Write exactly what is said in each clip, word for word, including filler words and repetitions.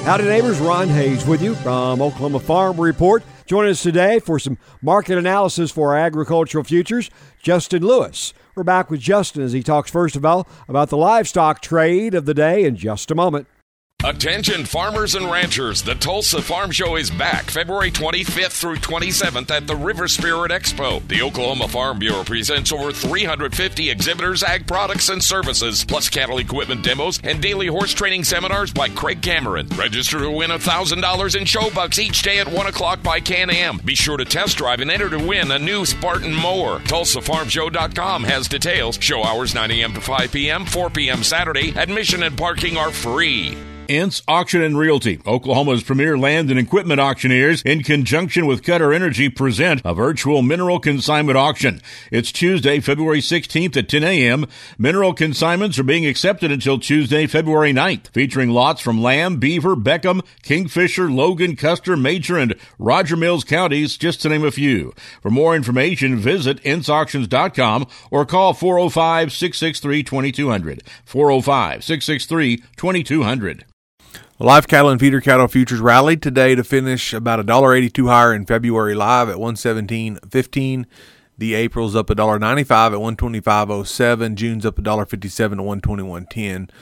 Howdy neighbors, Ron Hayes with you from Oklahoma Farm Report. Joining us today for some market analysis for our agricultural futures, Justin Lewis. We're back with Justin as he talks first of all about the livestock trade of the day in just a moment. Attention farmers and ranchers, the Tulsa Farm Show is back February twenty-fifth through twenty-seventh at the River Spirit Expo. The Oklahoma Farm Bureau presents over three hundred fifty exhibitors, ag products and services, plus cattle equipment demos and daily horse training seminars by Craig Cameron. Register to win one thousand dollars in show bucks each day at one o'clock by Can-Am. Be sure to test drive and enter to win a new Spartan mower. Tulsa Farm Show dot com has details. Show hours nine a.m. to five p.m., four p.m. Saturday. Admission and parking are free. Ince Auction and Realty, Oklahoma's premier land and equipment auctioneers, in conjunction with Cutter Energy, present a virtual mineral consignment auction. It's Tuesday, February sixteenth at ten a.m. Mineral consignments are being accepted until Tuesday, February ninth, featuring lots from Lamb, Beaver, Beckham, Kingfisher, Logan, Custer, Major, and Roger Mills counties, just to name a few. For more information, visit ince auctions dot com or call four oh five, six six three, two two zero zero, four oh five, six six three, two two zero zero. Live cattle and feeder cattle futures rallied today to finish about one dollar eighty-two higher in February live at one seventeen fifteen. The April's up one dollar ninety-five at one twenty-five oh seven. June's up one dollar fifty-seven at one twenty-one ten.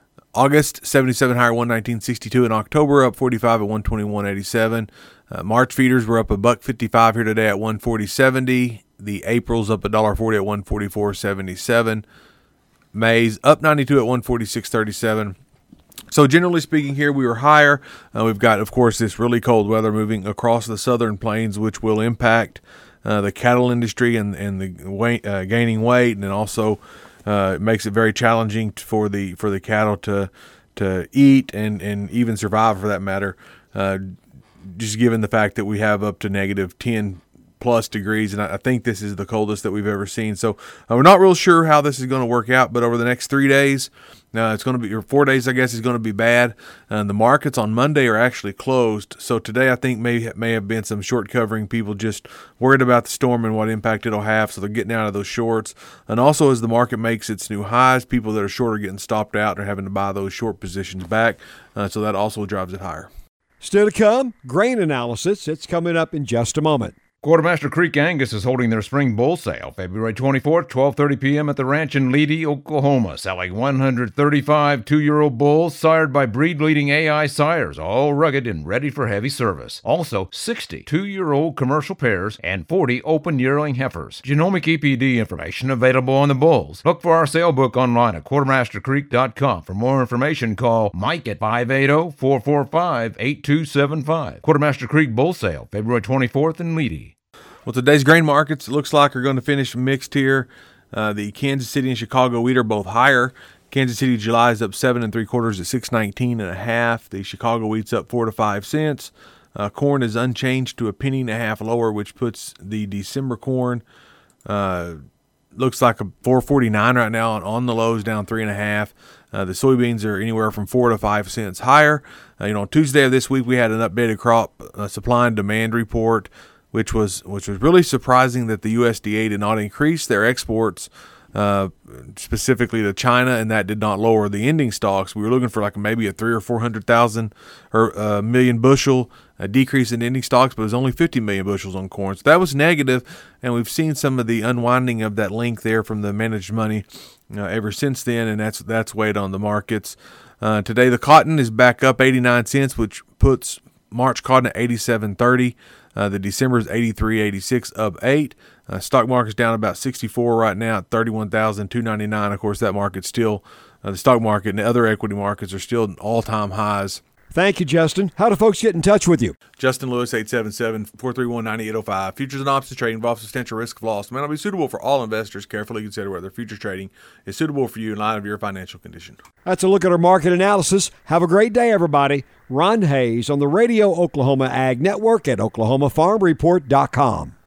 August seventy-seven higher, one nineteen sixty-two. And October up forty-five at one twenty-one eighty-seven. Uh, March feeders were up a buck fifty-five here today at one forty seventy. The April's up one dollar forty at one forty-four seventy-seven. May's up ninety-two at one forty-six thirty-seven. So generally speaking here, we were higher. Uh, we've got, of course, this really cold weather moving across the southern plains, which will impact uh, the cattle industry and, and the weight, uh, gaining weight, and then also uh, it makes it very challenging for the for the cattle to to eat and, and even survive, for that matter, uh, just given the fact that we have up to negative ten plus degrees, and I think this is the coldest that we've ever seen. So uh, we're not real sure how this is going to work out, but over the next three days, uh, it's going to be, or four days, I guess, is going to be bad. And the markets on Monday are actually closed. So today, I think may may have been some short covering, people just worried about the storm and what impact it'll have. So they're getting out of those shorts. And also, as the market makes its new highs, people that are short are getting stopped out and are having to buy those short positions back. Uh, so that also drives it higher. Still to come, grain analysis. It's coming up in just a moment. Quartermaster Creek Angus is holding their spring bull sale February twenty-fourth, twelve thirty p.m. at the ranch in Leedy, Oklahoma, selling one hundred thirty-five two-year-old bulls sired by breed-leading A I sires, all rugged and ready for heavy service. Also, sixty two-year-old commercial pairs and forty open yearling heifers. Genomic E P D information available on the bulls. Look for our sale book online at quartermaster creek dot com. For more information, call Mike at five eight zero, four four five, eight two seven five. Quartermaster Creek Bull Sale, February twenty-fourth in Leedy. Well, today's grain markets, it looks like, are going to finish mixed here. Uh, the Kansas City and Chicago wheat are both higher. Kansas City July is up seven and three quarters at six nineteen and a half. The Chicago wheat's up four to five cents. Uh, corn is unchanged to a penny and a half lower, which puts the December corn uh, looks like a four forty-nine right now, and on the lows down three and a half. Uh, the soybeans are anywhere from four to five cents higher. Uh, you know, on Tuesday of this week we had an updated crop uh, supply and demand report, which was which was really surprising that the U S D A did not increase their exports, uh, specifically to China, and that did not lower the ending stocks. We were looking for like maybe a three or four hundred thousand or a million bushel a decrease in ending stocks, but it was only fifty million bushels on corn. So that was negative, and we've seen some of the unwinding of that link there from the managed money uh, ever since then, and that's that's weighed on the markets. Uh, today the cotton is back up eighty-nine cents, which puts March cotton at eighty-seven thirty. Uh, the December is eighty-three eighty-six, up eight. Uh, stock market's down about sixty-four right now at thirty-one thousand two hundred ninety-nine. Of course, that market's still, uh, the stock market and the other equity markets are still all-time highs. Thank you, Justin. How do folks get in touch with you? Justin Lewis, eight seven seven, four three one, nine eight zero five. Futures and options trading involves substantial risk of loss. It may not be suitable for all investors. Carefully consider whether futures trading is suitable for you in light of your financial condition. That's a look at our market analysis. Have a great day, everybody. Ron Hayes on the Radio Oklahoma Ag Network at oklahoma farm report dot com.